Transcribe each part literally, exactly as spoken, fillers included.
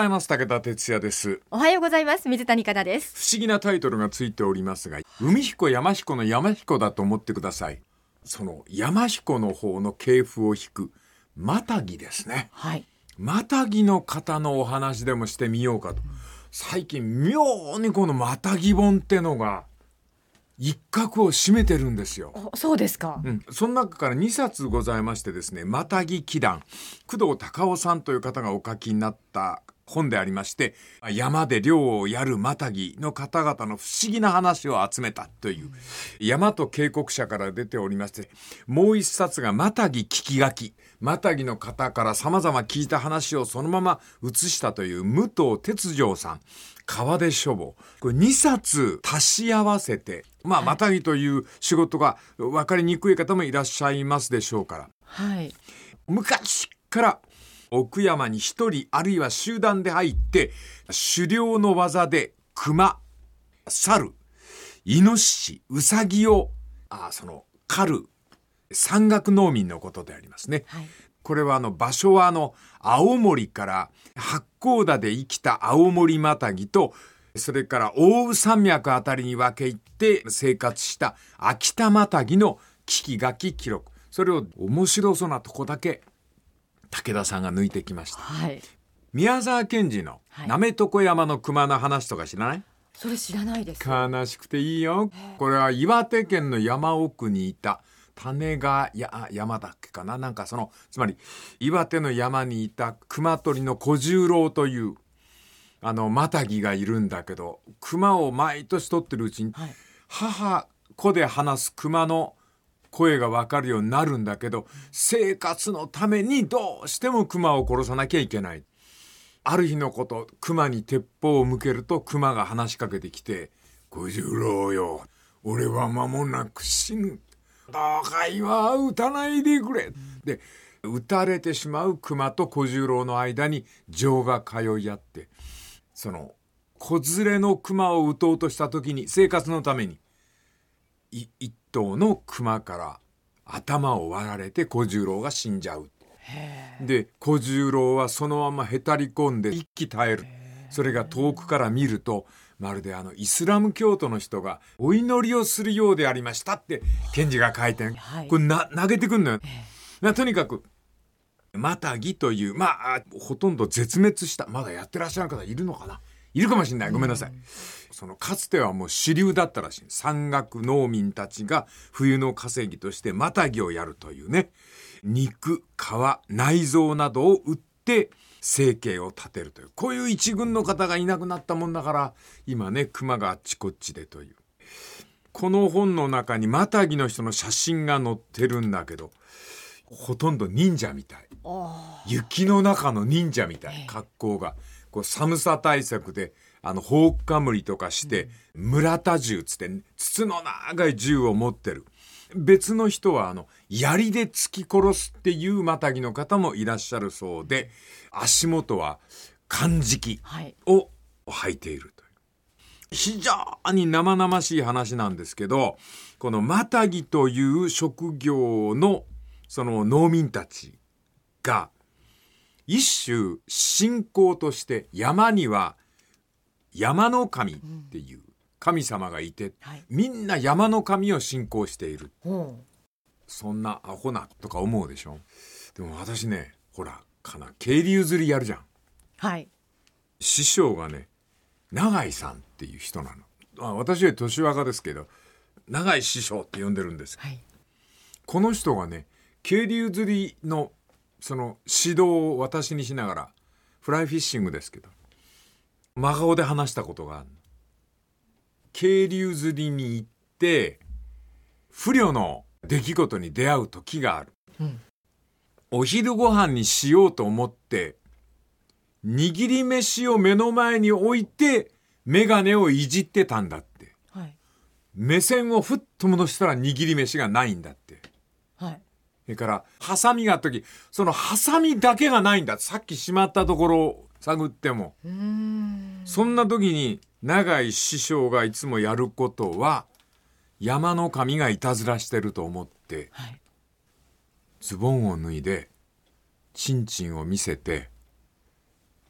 ざいます。武田哲也です。 おはようございます。水谷香奈です。 不思議なタイトルがついておりますが、海彦山彦の山彦だと思ってください。その山彦の方の系譜を引くマタギですね。 はい。 マタギの方のお話でもしてみようかと。最近妙にこのマタギ本ってのが一角を占めてるんですよ。 そうですか。 うん、その中からにさつございましてですね、マタギ祈願、工藤隆夫さんという方がお書きになった本でありまして、山で猟をやるマタギの方々の不思議な話を集めたという、大和警告者から出ておりまして、もう一冊がマタギ聞き書き、マタギの方から様々聞いた話をそのまま写したという武藤哲丈さん、川出書房、これにさつ足し合わせて、まあ、マタギという仕事が分かりにくい方もいらっしゃいますでしょうから、 はい、 昔から奥山に一人あるいは集団で入って狩猟の技で熊、猿、イノシシ、ウサギをあその狩る山岳農民のことでありますね。 はい、 これはあの場所はあの青森から八甲田で生きた青森マタギと、それから奥羽山脈あたりに分け入って生活した秋田マタギの聞き書き記録、それを面白そうなとこだけ武田さんが抜いてきました。 はい、 宮沢賢治の滑床山の熊の話とか知らない？ それ知らないです。 悲しくていいよ。これは岩手県の山奥にいた種がや山だっけかな、なんかそのつまり岩手の山にいた熊取の小十郎というあのマタギがいるんだけど、熊を毎年取ってるうちに、はい、母子で話す熊の声が分かるようになるんだけど、生活のためにどうしても熊を殺さなきゃいけない。ある日のこと、熊に鉄砲を向けると熊が話しかけてきて、小十郎よ、俺は間もなく死ぬ、どうか今は撃たないでくれ、うん、で撃たれてしまう熊と小十郎の間に情が通い合って、その子連れの熊を撃とうとした時に生活のためにい一頭の熊から頭を割られて小十郎が死んじゃう。で小十郎はそのままへたり込んで息絶える。それが遠くから見るとまるであのイスラム教徒の人がお祈りをするようでありましたって賢治が書いて、はい、これな投げてくんのよ。とにかくマタギという、まあほとんど絶滅した、まだやってらっしゃる方いるのかな、いるかもしれない、ごめんなさい。そのかつてはもう主流だったらしい。山岳農民たちが冬の稼ぎとしてマタギをやるというね、肉、皮、内臓などを売って生計を立てるという、こういう一軍の方がいなくなったもんだから、今ね熊があっちこっちでという。この本の中にマタギの人の写真が載ってるんだけど、ほとんど忍者みたい、雪の中の忍者みたい格好が、こう寒さ対策であのほうかむりとかして、うん、村田銃つって筒の長い銃を持ってる。別の人はあの槍で突き殺すっていうマタギの方もいらっしゃるそうで、足元は漢敷を履いているという、非常に生々しい話なんですけど、このマタギという職業のその農民たちが一種信仰として山には山の神っていう神様がいて、うんはい、みんな山の神を信仰している、うん、そんなアホなとか思うでしょ。でも私ね、ほらかな、渓流釣りやるじゃん、はい、師匠がね永井さんっていう人なの。あ、私より年若ですけど永井師匠って呼んでるんです、はい、この人がね渓流釣りのその指導を私にしながら、フライフィッシングですけど真顔で話したことがある。渓流釣りに行って不慮の出来事に出会う時がある、うん、お昼ご飯にしようと思って握り飯を目の前に置いてメガネをいじってたんだって、はい、目線をふっと戻したら握り飯がないんだって、はい、それからハサミがあった時、そのハサミだけがないんだ。さっきしまったところを探っても。うーん、そんな時に永井師匠がいつもやることは、山の神がいたずらしてると思って、はい、ズボンを脱いでチンチンを見せて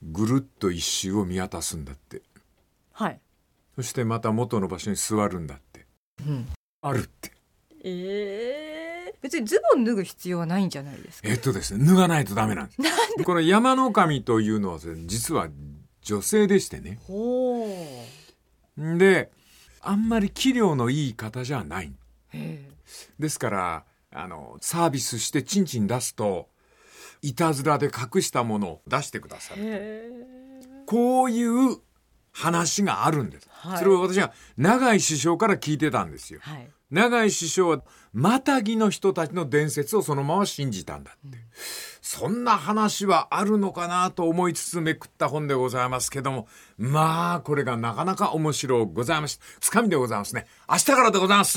ぐるっと一周を見渡すんだって。 はい。 そしてまた元の場所に座るんだって、 うん、 あるって。 えー、別にズボン脱ぐ必要はないんじゃないですか。 えっとですね脱がないとダメなんです。なんでこの山の神というのは実は女性でしてね。 ほうであんまり器量のいい方じゃない。 へですからあのサービスしてチンチン出すといたずらで隠したものを出してくださる。 へこういう話があるんです、はい、それを私は永井師匠から聞いてたんですよ、はい、永井師匠はマタギの人たちの伝説をそのまま信じたんだって、うん、そんな話はあるのかなと思いつつめくった本でございますけども、まあこれがなかなか面白ございました。つかみでございますね。明日からでございます。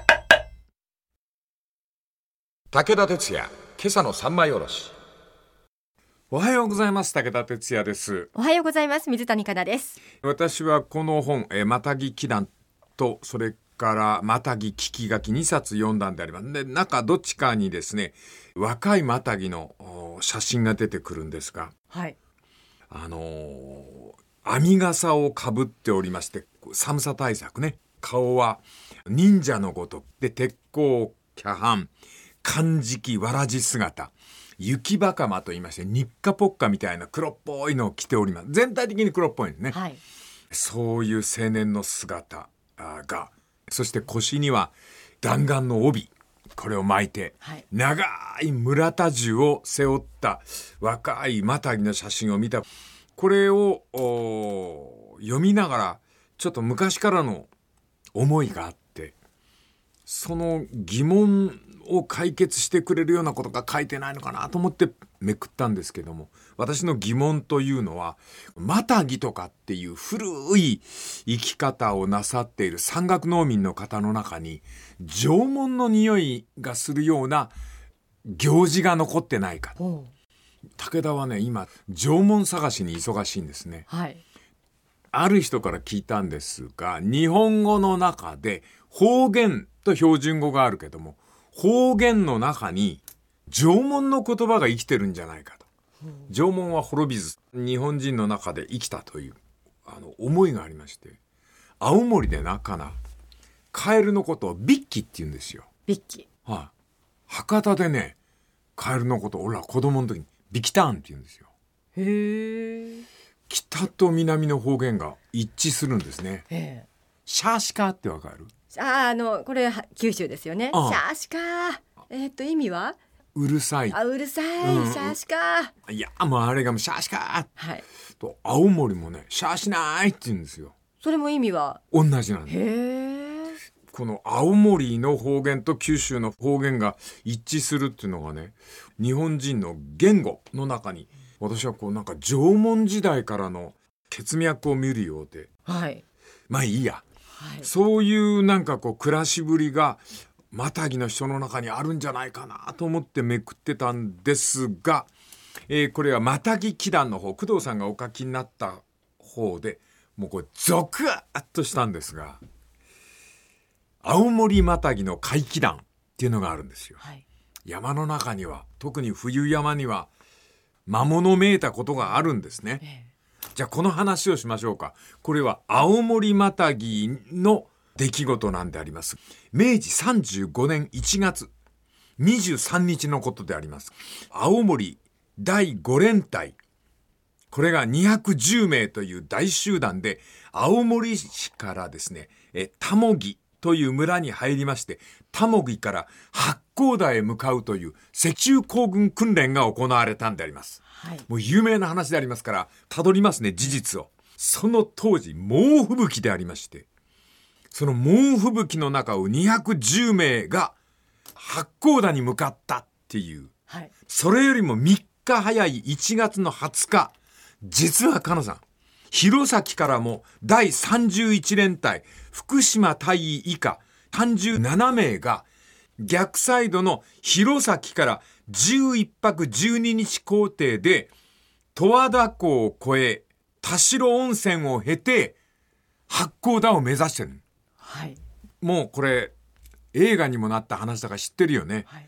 武田鉄矢今朝の三枚おろし。おはようございます。武田哲也です。 おはようございます。水谷香奈です。 私はこの本、えマタギ祈願とそれからマタギ聞き書きにさつ読んだんであります。で、中どっちかにですね、若いマタギの写真が出てくるんですが、 はい、 あのー、網笠をかぶっておりまして、寒さ対策ね、顔は忍者のごとくで、鉄甲キャハン、漢字わらじ姿、雪袴と言いまして日課ポッカみたいな黒っぽいのを着ております。全体的に黒っぽいんですね、はい、そういう青年の姿が、そして腰には弾丸の帯、これを巻いて、はい、長い村田銃を背負った若いマタギの写真を見た。これを読みながらちょっと昔からの思いがあって、その疑問を解決してくれるようなことが書いてないのかなと思ってめくったんですけども、私の疑問というのは、マタギとかっていう古い生き方をなさっている山岳農民の方の中に縄文の匂いがするような行事が残ってないか。武田はね、今縄文探しに忙しいんですね、はい、ある人から聞いたんですが、日本語の中で方言と標準語があるけども、方言の中に縄文の言葉が生きてるんじゃないかと。縄文は滅びず日本人の中で生きたというあの思いがありまして、青森でなかなカエルのことをビッキって言うんですよ。 ビッキ、 はい、博多でね、カエルのことを俺ら子供の時にビキターンって言うんですよ。 へー。 北と南の方言が一致するんですね。へー。シャーシカってわかる？ あ, あのこれ九州ですよね。シャーシカ、えー、っと意味はうるさい。 あ、うるさい、うん、シャーシカ。 いやもうあれがもうシャーシカ、 はい、 と青森もねシャーしないって言うんですよ。 それも意味は同じなんです。 へー。 この青森の方言と九州の方言が一致するっていうのがね、日本人の言語の中に、私はこうなんか縄文時代からの血脈を見るようで、 はい、 まあいいや、はい、そういうなんかこう暮らしぶりがマタギの人の中にあるんじゃないかなと思ってめくってたんですが、えー、これはマタギ祈願の方、工藤さんがお書きになった方で、もうこれゾクッとしたんですが、青森マタギの怪奇談っていうのがあるんですよ、はい、山の中には、特に冬山には魔物めいたことがあるんですね、ええ、じゃあこの話をしましょうか。これは青森マタギの出来事なんであります。めいじさんじゅうごねんいちがつにじゅうさんにちのことであります。青森だいご連隊、これがにひゃくじゅうめいという大集団で青森市からですね、え田母木という村に入りまして、田母木から八甲田へ向かうという赤中行軍訓練が行われたんであります、はい、もう有名な話でありますから辿りますね、事実を。その当時猛吹雪でありまして、その猛吹雪の中をにひゃくじゅうめいが八甲田に向かったっていう、はい、それよりもみっか早いいちがつのはつか、実はかなさん、弘前からもだいさんじゅういち連隊福島大尉以下さんじゅうななめいが逆サイドの弘前からじゅういっぱくじゅうににち行程で十和田湖を越え田代温泉を経て八甲田を目指してる、はい、もうこれ映画にもなった話だから知ってるよね、はい、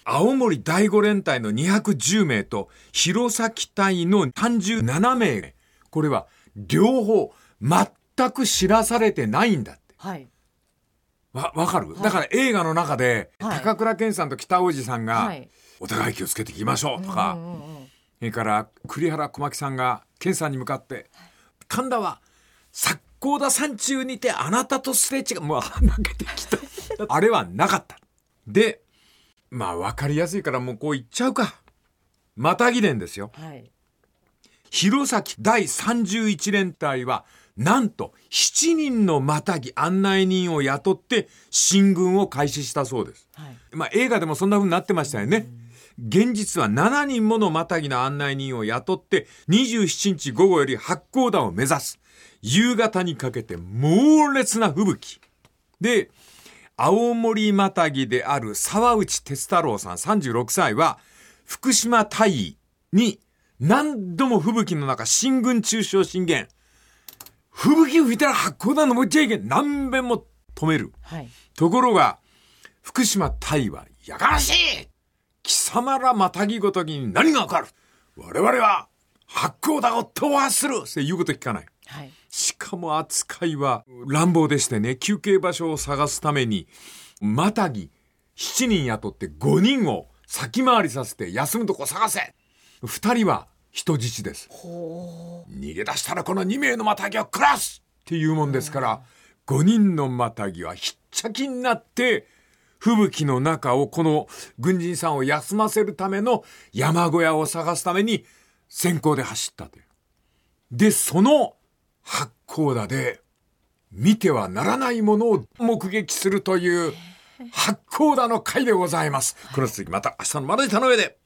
青森第五連隊のにひゃくじゅうめいと弘前隊のさんじゅうななめい、これは両方全く知らされてないんだって。 はい。 わ、わかる、はい、だから映画の中で、はい、高倉健さんと北大路さんが、はい、お互い気をつけていきましょうとか、うんうんうん、それから栗原小牧さんが健さんに向かって、はい、神田は八甲田山中にてあなたとすれ違う、もう泣けてきたあれはなかった。で、まあ分かりやすいからもうこう言っちゃうか。またぎ連ですよ、はい、弘前第さんじゅういち連隊はなんとしちにんのまたぎ案内人を雇って進軍を開始したそうです、はい、まあ映画でもそんな風になってましたよね。現実はしちにんものまたぎの案内人を雇ってにじゅうしちにち午後より八甲田を目指す。夕方にかけて猛烈な吹雪で、青森またぎである沢内哲太郎さんさんじゅうろくさいは福島大尉に何度も吹雪の中進軍中止を進言。吹雪吹いたら八甲田登っちゃいけん、何遍も止める、はい、ところが福島大尉はやかましい、貴様らまたぎごときに何がわかる、我々は八甲田を踏破するって言うこと聞かない、はい、しかも扱いは乱暴でしてね、休憩場所を探すためにまたぎしちにん雇ってごにんを先回りさせて休むとこ探せ。ふたりは人質です。逃げ出したらこのにめいのまたぎを食らすっていうもんですから、ごにんのまたぎはひっちゃきになって吹雪の中をこの軍人さんを休ませるための山小屋を探すために先行で走ったという。で、その八甲田で見てはならないものを目撃するという八甲田の会でございます。この続きまた明日のまな板の上で。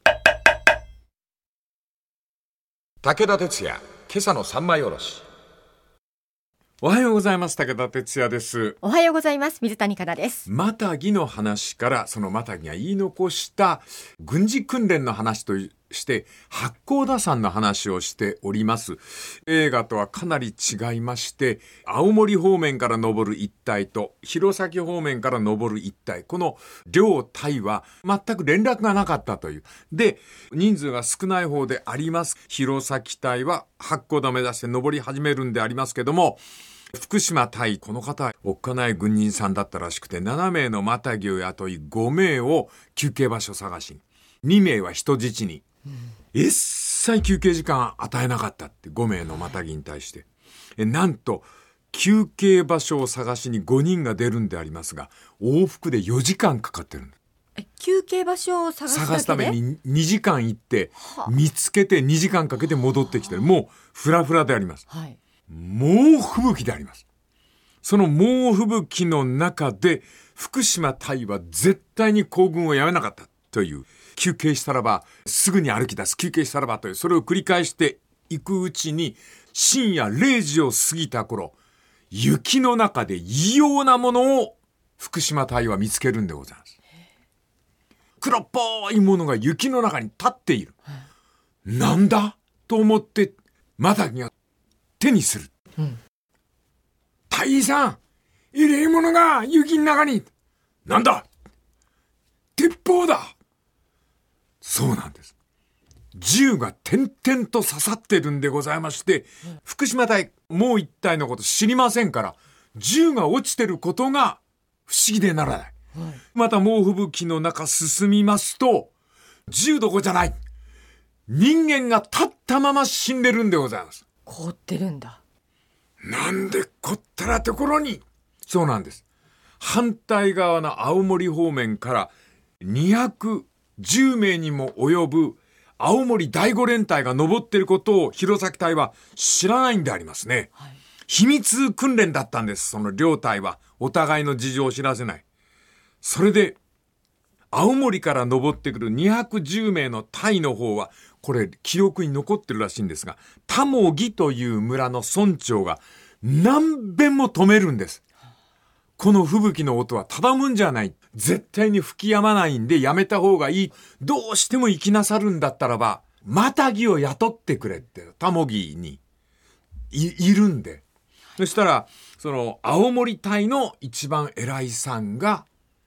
武田鉄矢、今朝の三枚おろし。おはようございます。武田鉄矢です。 おはようございます。水谷香奈です。 またぎの話から、そのまたぎが言い残した軍事訓練の話として八甲田山の話をしております。映画とはかなり違いまして、青森方面から登る一隊と弘前方面から登る一隊、この両隊は全く連絡がなかったという。で、人数が少ない方であります弘前隊は八甲田目指して登り始めるんでありますけども、福島隊、この方おっかない軍人さんだったらしくて、ななめいのまたぎを雇いごめいを休憩場所探しに、にめいは人質に、うん、一切休憩時間与えなかったって、ごめいのまたぎに対して。えなんと休憩場所を探しにごにんが出るんでありますが、往復でよじかんかかってるんだ。 え休憩場所を探すだけで探すためににじかん行って見つけてにじかんかけて戻ってきてる。もうフラフラであります、はい、猛吹雪であります。その猛吹雪の中で福島隊は絶対に行軍をやめなかったという、休憩したらばすぐに歩き出す、休憩したらばという、それを繰り返していくうちに深夜れいじを過ぎた頃、雪の中で異様なものを福島隊は見つけるんでございます。黒っぽいものが雪の中に立っている。なんだと思ってまたぎが手にする、うん、大尉さん、異例物が雪の中に。なんだ、鉄砲だ。そうなんです。銃が点々と刺さってるんでございまして、うん、福島隊もう一隊のこと知りませんから、銃が落ちてることが不思議でならない、うん、また猛吹雪の中進みますと、銃どこじゃない、人間が立ったまま死んでるんでございます。 凍ってるんだ。 なんでこったらところに。そうなんです。反対側の青森方面からにひゃくじゅうめいにも及ぶ青森第五連隊が登っていることを弘前隊は知らないんでありますね、はい、秘密訓練だったんです。その両隊はお互いの事情を知らせない。それで青森から登ってくるにひゃくじゅうめいの隊の方は、これ記憶に残ってるらしいんですが、田母という村の村長が何遍も止めるんです。この吹雪の音はただもんじゃない、絶対に吹き止まないんでやめた方がいい、どうしても行きなさるんだったらばまたぎを雇ってくれって田母に い, いるんで、そしたらその青森隊の一番偉いさんが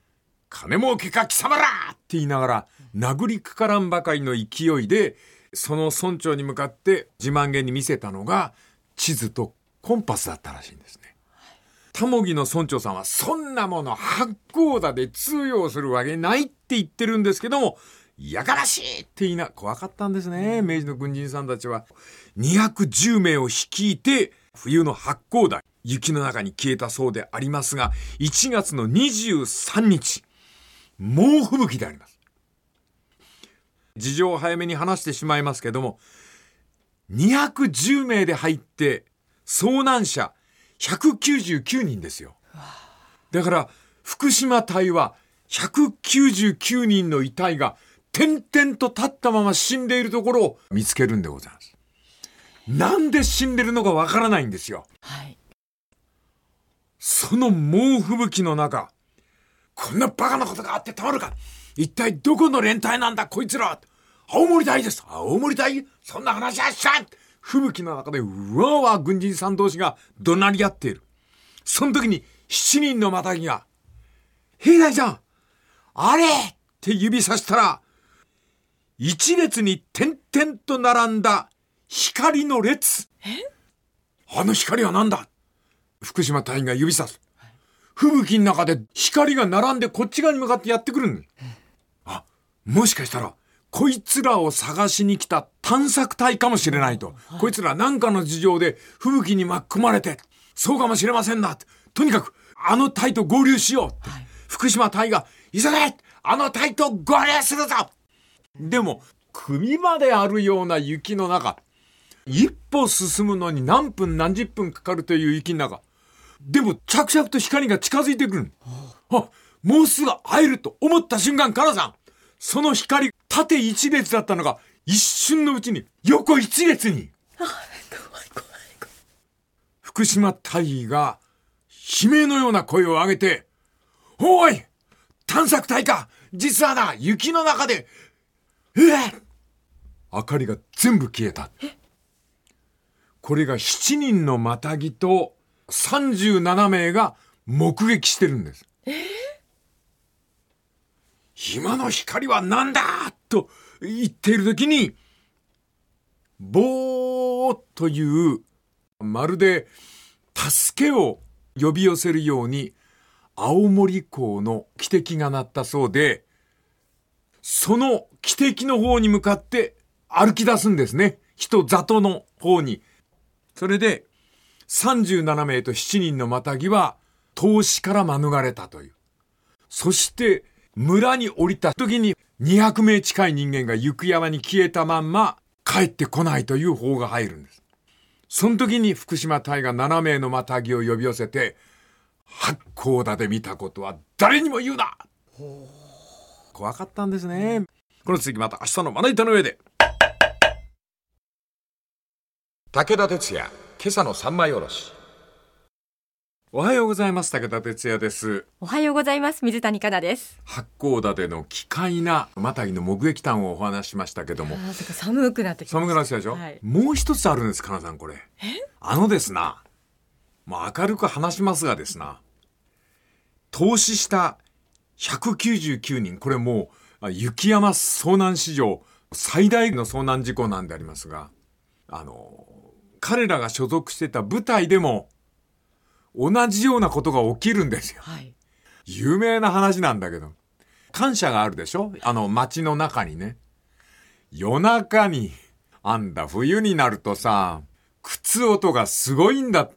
金儲けか貴様らって言いながら殴りかからんばかりの勢いでその村長に向かって自慢げに見せたのが地図とコンパスだったらしいんですね。たもぎの村長さんはそんなもの八甲田で通用するわけないって言ってるんですけども、やかましいって言いな怖かったんですね。明治の軍人さんたちはにひゃくじゅうめいを率いて冬の八甲田雪の中に消えたそうでありますが、いちがつのにじゅうさんにち猛吹雪であります。事情を早めに話してしまいますけども、にひゃくじゅうめいで入って遭難者ひゃくきゅうじゅうきゅうにんですよ。だから福島隊はひゃくきゅうじゅうきゅうにんの遺体が点々と立ったまま死んでいるところを見つけるんでございます。なんで死んでるのかわからないんですよ。 はい、 その猛吹雪の中、こんなバカなことがあってたまるか。一体どこの連隊なんだこいつら。青森隊です。青森隊？そんな話はしちゃう。吹雪の中でうわうわ軍人さん同士が怒鳴り合っている。その時に七人のマタギが、兵隊さん、あれって指さしたら、一列に点々と並んだ光の列。あの光は何だ。福島隊員が指さす。吹雪の中で光が並んでこっち側に向かってやってくるんだ。あ、もしかしたらこいつらを探しに来た探索隊かもしれないと。こいつら何かの事情で吹雪に巻き込まれて、そうかもしれませんな。とにかくあの隊と合流しようって、はい、福島隊が急げ、あの隊と合流するぞ。でも組まであるような雪の中、一歩進むのに何分何十分かかるという雪の中でも着々と光が近づいてくる。あ、もうすぐ会えると思った瞬間、カナさん、その光縦一列だったのが一瞬のうちに横一列に。あ、怖い怖い怖い。福島隊員が悲鳴のような声を上げて、おい探索隊か、実はな、雪の中でえっ明かりが全部消えた。これがしちにんのマタギとさんじゅうななめいが目撃してるんです。えー、今の光は何だと言っている時に、ボーというまるで助けを呼び寄せるように青森港の汽笛が鳴ったそうで、その汽笛の方に向かって歩き出すんですね。人里の方に。それでさんじゅうななめいとしちにんのマタギは凍死から免れたという。そして村に降りた時ににひゃくめい近い人間が雪山に消えたまんま帰ってこないという報が入るんです。その時に福島隊がななめいのマタギを呼び寄せて、八甲田で見たことは誰にも言うな。怖かったんですね。この続きまた明日のまな板の上で。武田鉄矢、今朝の三枚おろし。おはようございます。武田鉄矢です。 おはようございます。水谷香奈です。 八甲田での奇怪なマタギの目撃談をお話ししましたけども、 あ、寒くなってきました。 寒くなってきたでしょ、はい、もう一つあるんです。香奈さん、これあのですな、もう明るく話しますがですな、凍死したひゃくきゅうじゅうきゅうにん、これもう雪山遭難史上最大の遭難事故なんでありますが、あの彼らが所属してた部隊でも同じようなことが起きるんですよ、はい、有名な話なんだけど、感謝があるでしょ、あの街の中にね。夜中にあんだ冬になるとさ、靴音がすごいんだって。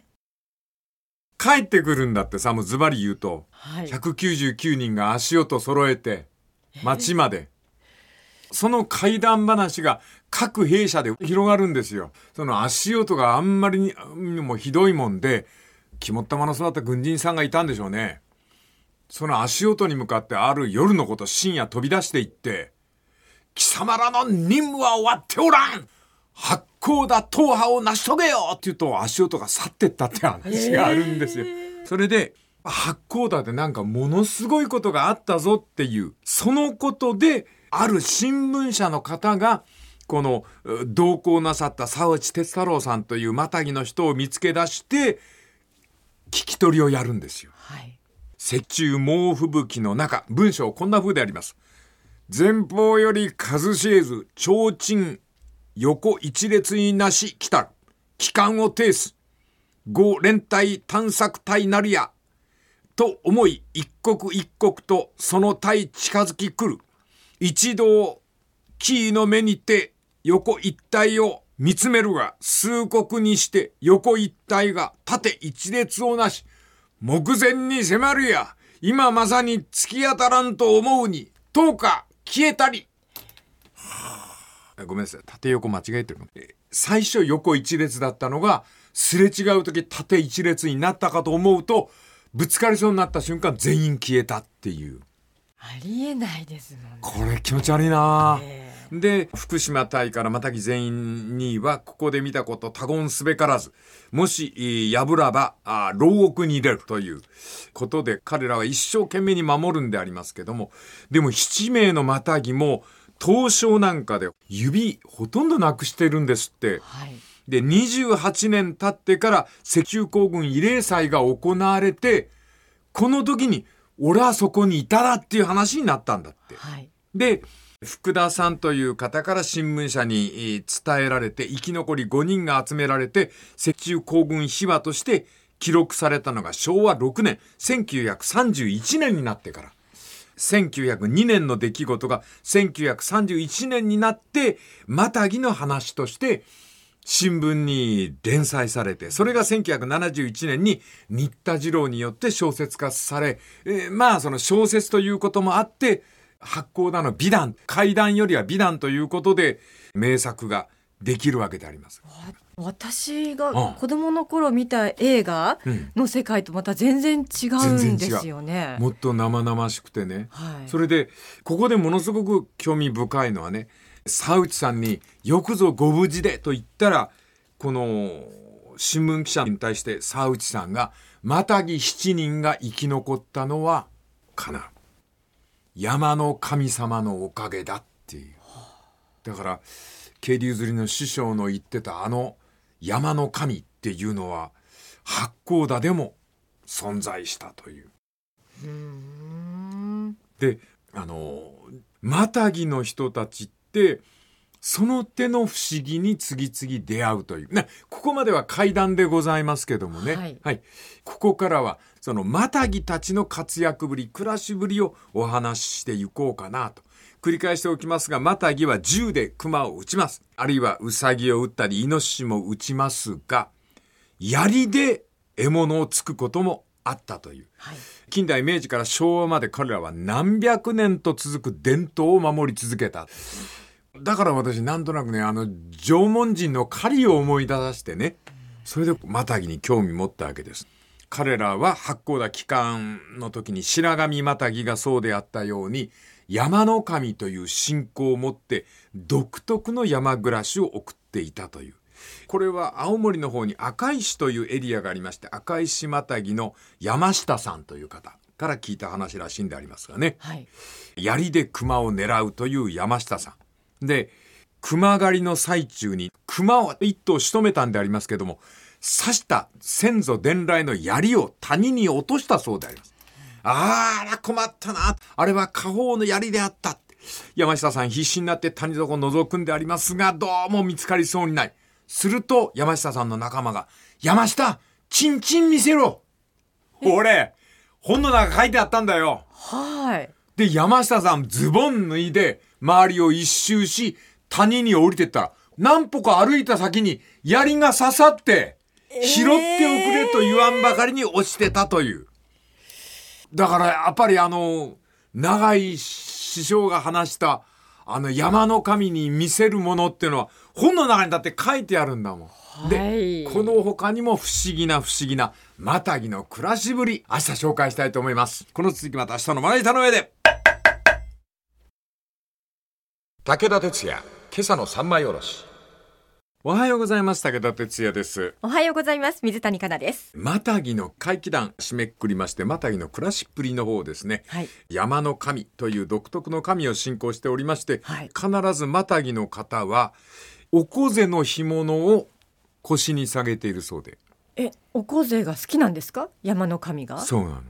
帰ってくるんだってさ、もうズバリ言うと、はい、ひゃくきゅうじゅうきゅうにんが足音揃えて街まで、その怪談話が各兵舎で広がるんですよ。その足音があんまりにもひどいもんで、肝っ玉の育った軍人さんがいたんでしょうね。その足音に向かってある夜のこと深夜飛び出していって、貴様らの任務は終わっておらん、八甲田踏破を成し遂げようって言うと足音が去ってったって話があるんですよ。それで八甲田でなんかものすごいことがあったぞっていう、そのことである新聞社の方がこの同行なさった沢内哲太郎さんというマタギの人を見つけ出して聞き取りをやるんですよ、はい、 雪中猛吹雪の中、文章こんな風であります。前方より数知れず提灯横一列になし来たる。機関を呈す。五連隊探索隊なるや。と思い一刻一刻とその隊近づき来る。一同キーの目にて横一体を見つめるが、数刻にして横一体が縦一列をなし、目前に迫るや。今まさに突き当たらんと思うに、どうか消えたり。ごめんなさい、縦横間違えてる。最初横一列だったのが、すれ違う時縦一列になったかと思うと、ぶつかりそうになった瞬間全員消えたっていう。 ありえないですもんね。 これ気持ち悪いな、えー、で福島隊からマタギ全員にはここで見たこと他言すべからず、もし破らばあ牢獄に入れるということで彼らは一生懸命に守るんでありますけども、でもなな名のマタギも凍傷なんかで指ほとんどなくしてるんですって、はい、でにじゅうはちねん経ってから赤十行軍慰霊祭が行われて、この時に俺はそこにいたらっていう話になったんだって、はい、で福田さんという方から新聞社に伝えられて、生き残りごにんが集められて赤十行軍秘話として記録されたのがしょうわろくねん、せんきゅうひゃくさんじゅういちねんになってから、せんきゅうひゃくにねんの出来事がせんきゅうひゃくさんじゅういちねんになってマタギの話として新聞に連載されて、それがせんきゅうひゃくななじゅういちねんに新田次郎によって小説化され、えー、まあその小説ということもあって発行だの美談、怪談よりは美談ということで名作ができるわけであります。 私が子供の頃見た映画の世界とまた全然違うんですよね。 もっと生々しくてね、はい、それでここでものすごく興味深いのはね、沢内さんによくぞご無事でと言ったら、この新聞記者に対して沢内さんがマタギしちにんが生き残ったのはかな山の神様のおかげだっていう。だから渓流釣りの師匠の言ってたあの山の神っていうのは八甲田でも存在したという。うーんであのマタギの人たちってその手の不思議に次々出会うというね。ここまでは怪談でございますけどもね、はいはい、ここからはそのマタギたちの活躍ぶり、暮らしぶりをお話ししていこうかなと。繰り返しておきますが、マタギは銃で熊を撃ちます。あるいはウサギを撃ったりイノシシも撃ちますが、槍で獲物を突くこともあったという、はい、近代明治から昭和まで彼らは何百年と続く伝統を守り続けた。だから私なんとなくね、あの縄文人の狩りを思い出してね、それでマタギに興味持ったわけです。彼らは八甲田帰還の時に白神マタギがそうであったように、山の神という信仰を持って独特の山暮らしを送っていたという。これは青森の方に赤石というエリアがありまして、赤石マタギの山下さんという方から聞いた話らしいんでありますがね、はい、槍で熊を狙うという山下さんで、熊狩りの最中に熊を一頭仕留めたんでありますけども、刺した先祖伝来の槍を谷に落としたそうであります。あら困ったな、あれは家宝の槍であった。山下さん必死になって谷底を覗くんでありますが、どうも見つかりそうにない。すると山下さんの仲間が、山下チンチン見せろ、俺本の中書いてあったんだよ。はい。で山下さんズボン脱いで周りを一周し谷に降りてったら、何歩か歩いた先に槍が刺さって拾っておくれと言わんばかりに落ちてたという。だからやっぱりあの長井師匠が話したあの山の神に見せるものっていうのは本の中にだって書いてあるんだもん、はい、でこの他にも不思議な不思議なマタギの暮らしぶり、明日紹介したいと思います。この続きまた明日のまな板の上で。武田鉄矢、今朝の三枚おろし。おはようございます。武田鉄矢です。 おはようございます。水谷香奈です。 マタギの怪奇談締めくくりまして、マタギの暮らしっぷりの方ですね、はい、山の神という独特の神を信仰しておりまして、はい、必ずマタギの方はお小の干物を腰に下げているそうで。 え、お小が好きなんですか、山の神が。 そうなの。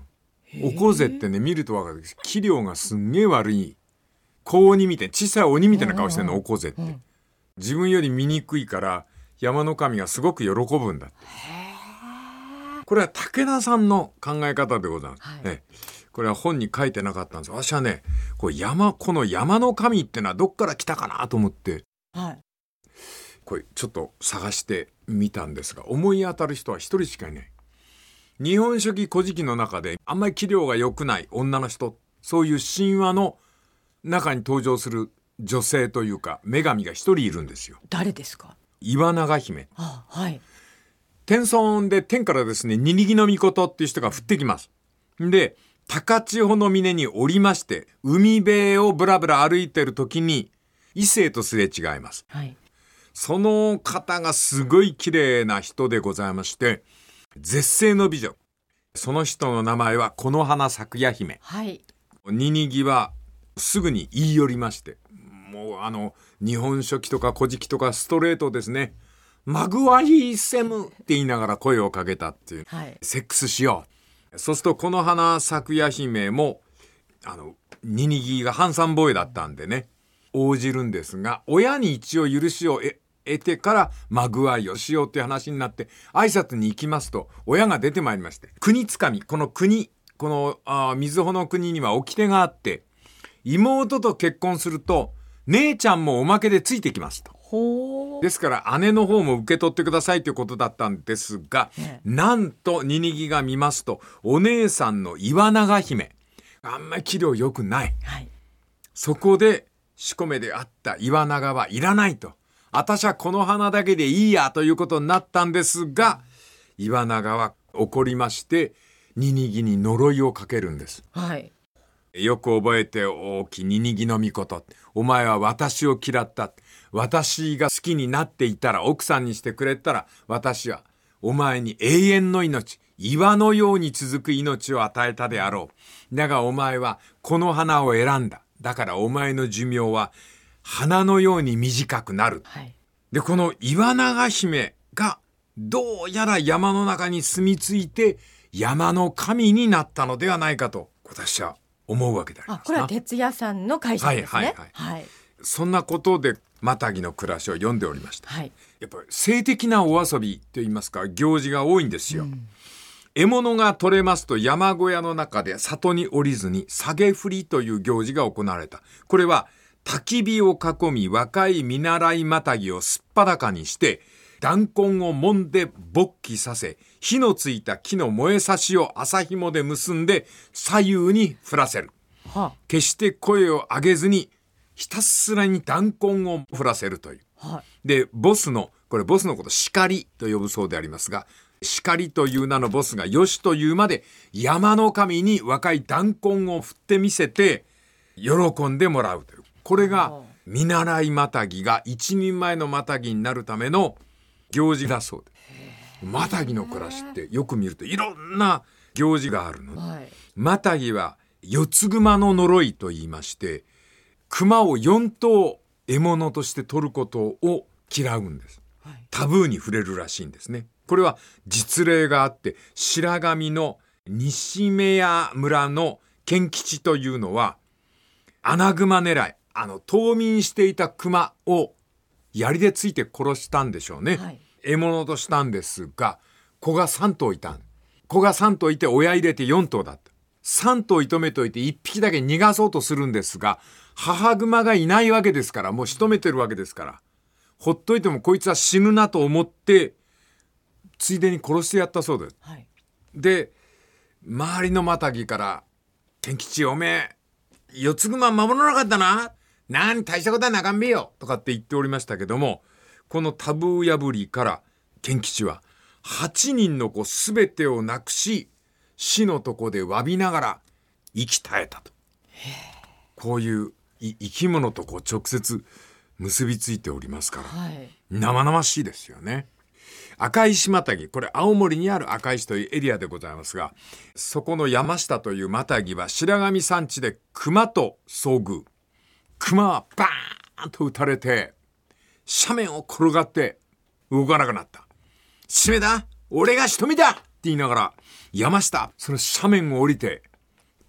オコゼってね見ると分かるけど器量がすんげえ悪い小鬼みたいな小さい鬼みたいな顔してるのオコゼって、うん、自分より醜いから山の神がすごく喜ぶんだって。これは武田さんの考え方でございます、はい、えこれは本に書いてなかったんです。私はねこれ山この山の神ってのはどっから来たかなと思って、はい、これちょっと探してみたんですが思い当たる人は一人しかいない。日本書紀古事記の中であんまり器量が良くない女の人、そういう神話の中に登場する女性というか女神が一人いるんですよ。 誰ですか？ 岩永姫。 あ、はい。 天孫で天からですねニニギノミコトっていう人が降ってきます。で高千穂の峰に降りまして海辺をブラブラ歩いてる時に異性とすれ違います、はい、その方がすごい綺麗な人でございまして絶世の美女。その人の名前はこの花咲夜姫、はい、ニニギはすぐに言い寄りましてもうあの日本書紀とか古事記とかストレートですね。マグワイセムって言いながら声をかけたっていう、はい、セックスしよう。そうするとこの花咲夜姫もあのニニギがハンサムボーイだったんでね応じるんですが親に一応許しを得てからマグワイをしようっていう話になって挨拶に行きますと親が出てまいりまして国つかみこの国このあ瑞穂の国には掟があって妹と結婚すると姉ちゃんもおまけでついてきますと。ですから姉の方も受け取ってくださいということだったんですが、ね、なんとニニギが見ますとお姉さんの岩永姫あんまり器量良くない、はい、そこで仕込めであった岩永はいらないと私はこの花だけでいいやということになったんですが岩永は怒りましてニニギに呪いをかけるんです、はい、よく覚えておきニニギノミコトお前は私を嫌った私が好きになっていたら奥さんにしてくれたら私はお前に永遠の命岩のように続く命を与えたであろう。だがお前はこの花を選んだ。だからお前の寿命は花のように短くなる、はい、でこの岩永姫がどうやら山の中に住み着いて山の神になったのではないかと私は思うわけであります。 あ、これは哲也さんの解釈ですね。はいはいはい、はい、 そんなことでマタギの暮らしを読んでおりました、はい、やっぱり性的なお遊びといいますか行事が多いんですよ、うん、獲物が取れますと山小屋の中で里に降りずに下げ振りという行事が行われた。これは焚き火を囲み若い見習いマタギをすっぱだかにして弾痕を揉んで勃起させ火のついた木の燃えさしを麻紐で結んで左右に振らせる、はあ、決して声を上げずにひたすらに弾痕を振らせるという、はあ、でボスのこれボスのこと叱りと呼ぶそうでありますが叱りという名のボスがよしというまで山の神に若い弾痕を振ってみせて喜んでもらうという、これが見習いマタギが一人前のマタギになるための行事だそうで、マタギの暮らしってよく見るといろんな行事があるの、はい、マタギは四つ熊の呪いと言いまして熊をよん頭獲物として取ることを嫌うんです、はい、タブーに触れるらしいんですね。これは実例があって白神の西目屋村の賢吉というのは穴熊狙いあの冬眠していた熊を槍でついて殺したんでしょうね、はい、獲物としたんですが子がさん頭いた子がさん頭いて親入れてよん頭だったさん頭射止めといていっぴきだけ逃がそうとするんですが母熊がいないわけですからもう仕留めてるわけですからほっといてもこいつは死ぬなと思ってついでに殺してやったそうです、はい、で周りのマタギから賢吉おめえ四つ熊守らなかったな何大したことはなかんべよとかって言っておりましたけどもこのタブー破りから賢吉ははちにんの子すべてを亡くし死のとこで詫びながら生き絶えたと。こういう生き物とこう直接結びついておりますから、はい、生々しいですよね。赤石マタギこれ青森にある赤石というエリアでございますがそこの山下というマタギは白神山地で熊と遭遇。熊はバーンと撃たれて斜面を転がって動かなくなった。しめだ俺が仕留めだって言いながら山下その斜面を降りて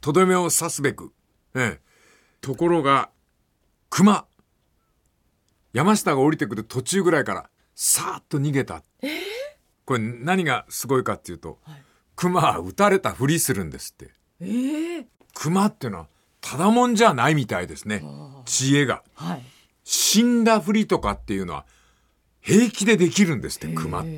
とどめを刺すべく、ええ、ところが熊、山下が降りてくる途中ぐらいからさーっと逃げた、 えー、 これ何がすごいかっていうと、はい、熊は撃たれたふりするんですって。 えー、 熊っていうのはただもんじゃないみたいですね。知恵が、はい、死んだふりとかっていうのは平気でできるんですって熊って。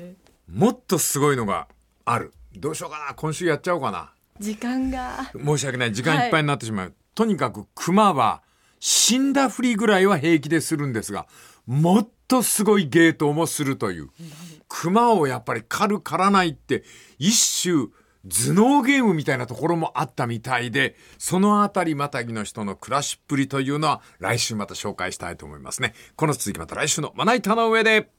もっとすごいのがある。どうしようかな、今週やっちゃおうかな。 時間が申し訳ない、時間いっぱいになってしまう、はい、とにかく熊は死んだふりぐらいは平気でするんですが、もっとすごい芸当もするという。熊をやっぱり狩る狩らないって一種頭脳ゲームみたいなところもあったみたいで、そのあたりまたぎの人の暮らしっぷりというのは来週また紹介したいと思いますね。この続きまた来週のまな板の上で。